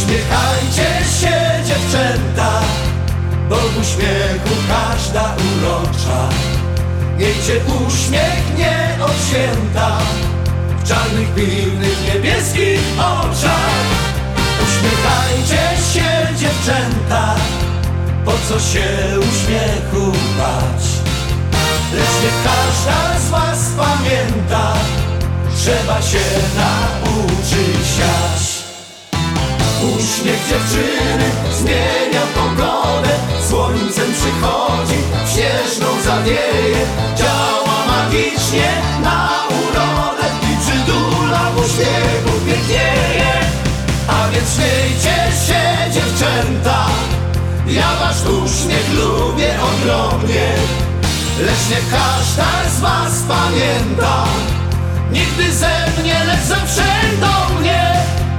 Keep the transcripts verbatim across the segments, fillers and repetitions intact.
Uśmiechajcie się dziewczęta, bo w uśmiechu każda urocza. Miejcie uśmiech nie od święta w czarnych, pilnych, niebieskich oczach. Uśmiechajcie się dziewczęta, po co się uśmiechu bać? Lecz nie każda z was pamięta, trzeba się nauczyć siać. Uśmiech dziewczyny zmienia pogodę, słońcem przychodzi, w śnieżną zawieje, działa magicznie na urodę i przytula w uśmiechu pięknieje. A więc śmiejcie się dziewczęta, ja wasz uśmiech lubię ogromnie. Lecz nie każda z was pamięta, nigdy ze mnie, lecz zawsze do mnie.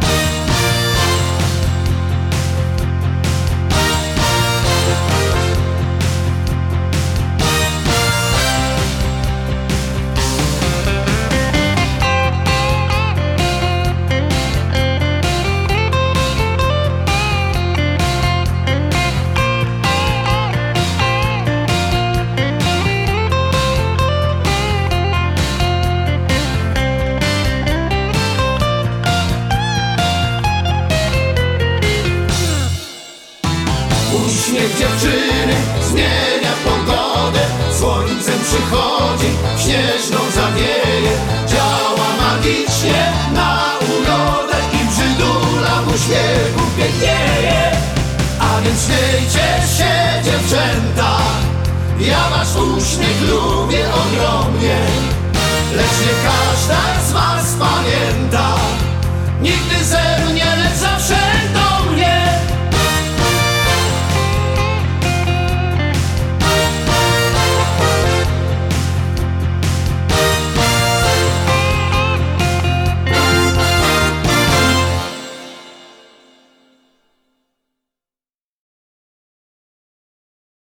Uśmiech dziewczyny zmienia pogodę, słońcem przychodzi, w śnieżną zawieje, działa magicznie na urodę i przydula w uśmiechu pięknieje. A więc śmiejcie się dziewczęta, ja wasz uśmiech lubię ogromnie. Lecz nie każda z was pamięta, nigdy ze mnie, lecz zawsze